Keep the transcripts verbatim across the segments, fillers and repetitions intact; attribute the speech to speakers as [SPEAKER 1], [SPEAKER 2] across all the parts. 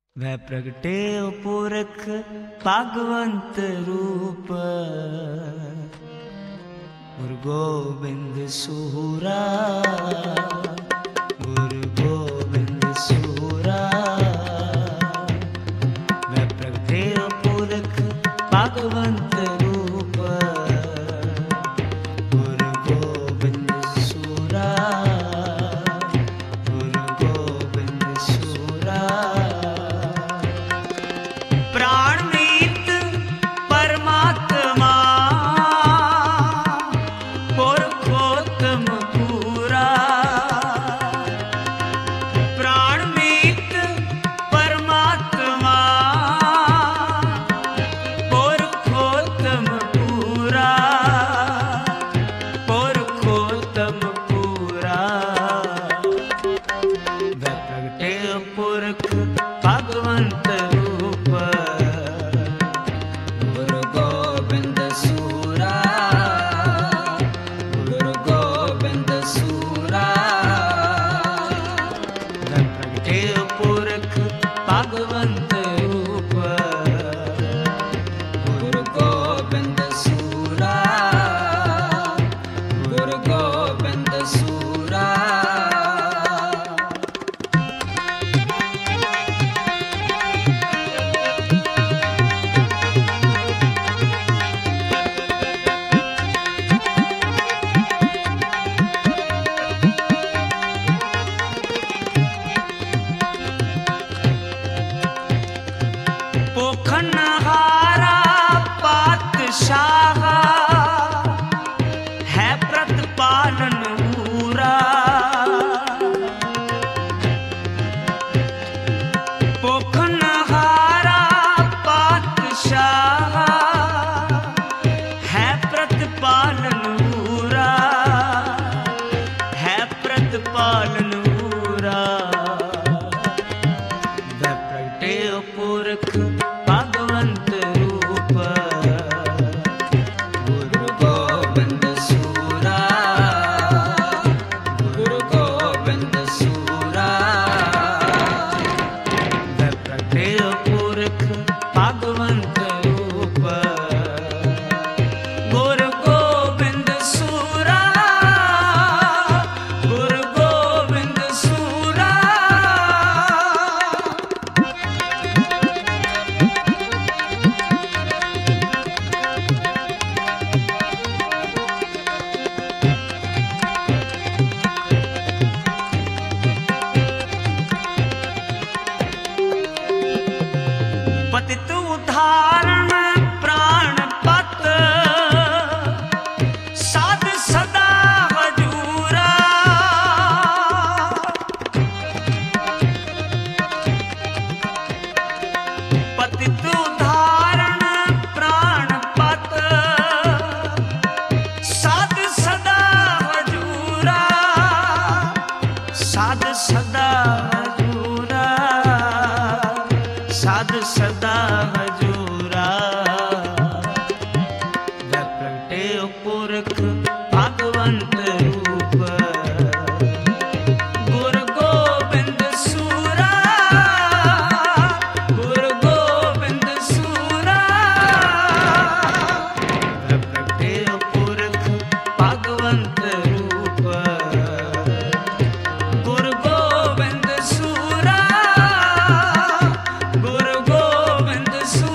[SPEAKER 1] वह प्रगटे पुरख भगवंत रूप, गुरु गोबिंद सूरा, गुरु गोबिंद सूरा। वह प्रगटे पुरख भगवंत रूप, गुरु गोबिंद सूरा, गुरु गोबिंद सूरा। प्राणमीत परमात्मा पुरुषोत्तम पूरा, प्राणमीत परमात्मा पुरुषोत्तम पूरा, पुरुषोत्तम पूरा। वह प्रगटे पुरख भगवंत रूप, गुरु गोबिंद सूरा, गुरु गोबिंद सूरा। वह प्रगटे पुरख भगवंत रूप, गुरु गोबिंद सूरा, गुरु गोबिंद सूरा। पोखनहारा पातशाह है प्रतिपालन पूरा, पोखनहारा पातशाह है प्रतिपालन पूरा, है प्रतिपालन पूरा। वह प्रगटे पुरख भगवंत रूप, गुरु गोबिंद सूरा, गुरु गोबिंद सूरा। वह प्रगटे पुरख भगवंत रूप, गुरु गोबिंद सूरा, गुरु गोबिंद सूरा। पतित उदाहरण प्राणपत, साध सदा हजूरा। पतित उदाहरण प्राणपत, साध सदा हजूरा, साध सदा हजूरा, साध सदा हजूरा। वह प्रगटे पुरख भगवंत रूप, गुरु गोबिंद सूरा, गुरु गोबिंद सूरा। वह प्रगटे पुरख भगवंत रूप, गुरु गोबिंद सूरा, गुरु गोबिंद सूरा।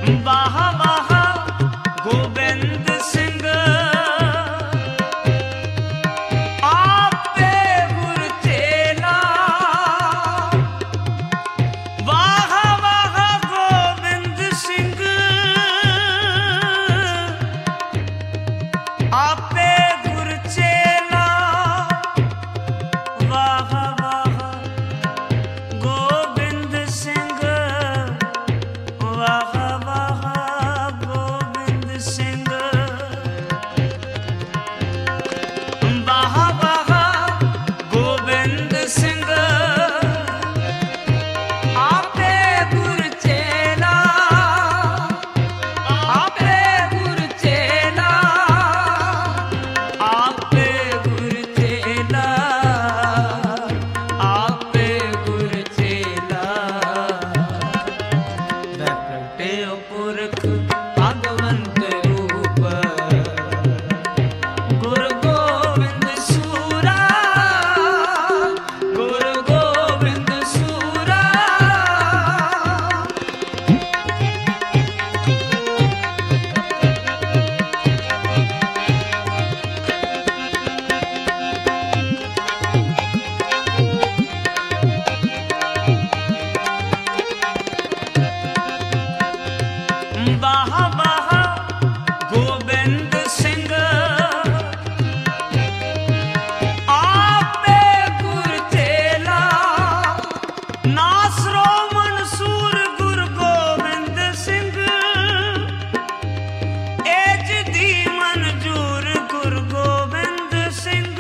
[SPEAKER 1] वाह वाह गोविंद सिंह आपे गुर चेला। वाह वाह गोविंद सिंह आपे गुर चेला। वाह वाह गोविंद सिंह वाह वाह गोविंद सिंह। वाह वाह गोविंद सिंह आपे गुर चेला। आपे गुर चेला आपे गुर चेला आपे गुर चेला। प्रगटे पुरख भगवंत रूप गुरु गोविंद सूरा। गुरु गोविंद सूरा वाह वाह गोविंद सिंह आपे गुर चेला। नासरो मंसूर गुरु गोविंद सिंह एज दी मंजूर गुरु गोविंद सिंह।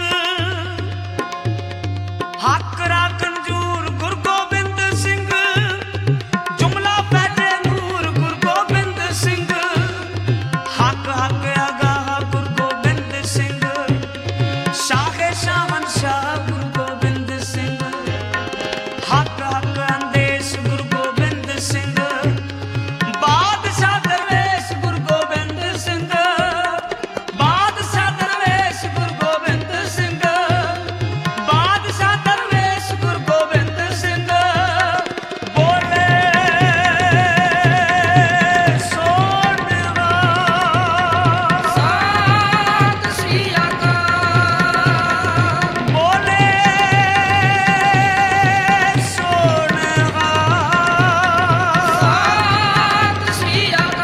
[SPEAKER 1] हक राखंजूर गुरु गोविंद सिंह जुमला बैठे नूर गुरु गोविंद सिंह। हक हक अगाह गुरु गोविंद सिंह शाहे शाहन शाह गुरु गोविंद सिंह। हक हक अंदेश गुरु गोविंद सिंह बादशाह दरवेश गुरु गोविंद सिंह। बादशाह दरवेश गुरु गोविंद सिंह बादशाह दरवेश गुरु गोविंद सिंह। बोले सोनवा सात श्री अकाल। बोले सोनवा सात श्री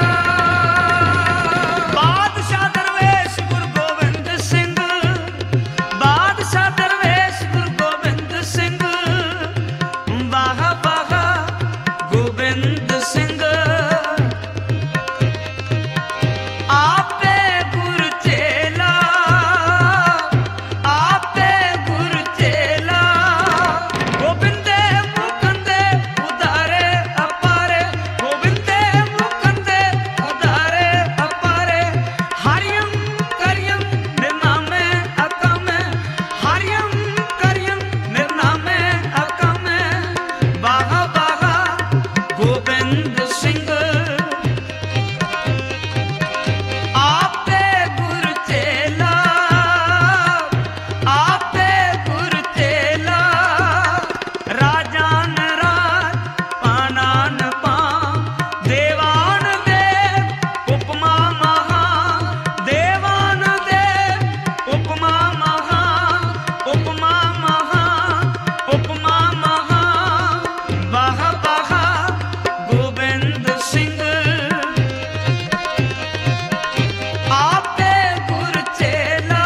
[SPEAKER 1] अकाल। बादशाह दरवेश गुरु गोविंद सिंह बादशाह दरवेश गुरु गोविंद सिंह। वाह वाह गोविंद सिंह आपे गुर चेला। आपे गुर चेला गोविंदे मुकंदे उदारे अपारे। गोविंदे मुकंदे उदारे अपारे। हरियम करियम निर्नामे अकमे। हरियम करियम निर्नामे अकमे। वाह वाह गोविंद सिंह आपे गुर चेला। आपे गुर चेला। राजान राज पानान पां देवान देव उपमा महा। देवान देव उपमा महा। उपमा महा उपमा महा। वाह वाह गोविंद सिंह आपे गुर चेला।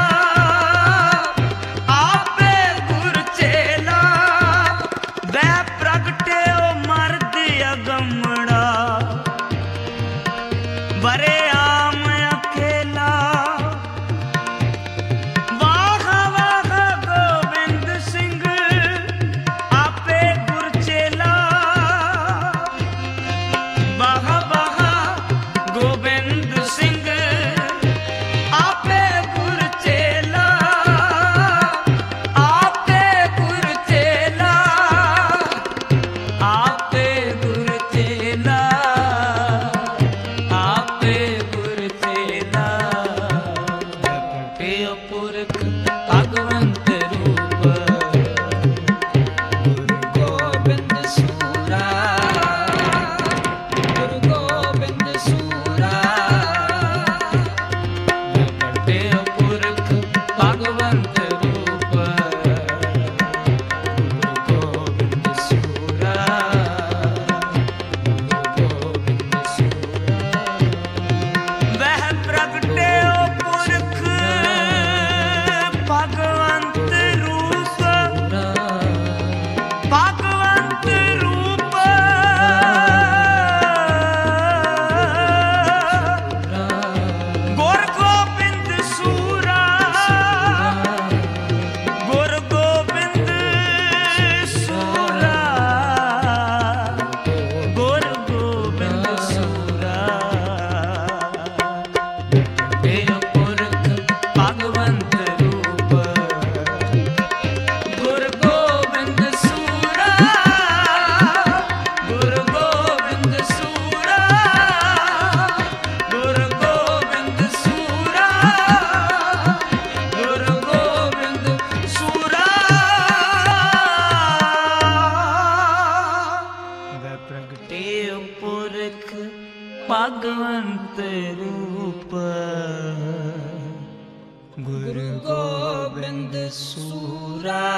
[SPEAKER 1] आपे गुर चेला। वह प्रगटे ओ मर्द अगमड़ा वरे आम अकेला। वाह वाह गोविंद सिंह आपे गुर चेला। वाह वाह गोविंद सिंह आपे गुर चेला। आपे गुर चेला आपे गुर चेला आपे ਭਗਵੰਤ ਰੂਪ ਗੁਰੂ ਗੋਬਿੰਦ ਸੂਰਾ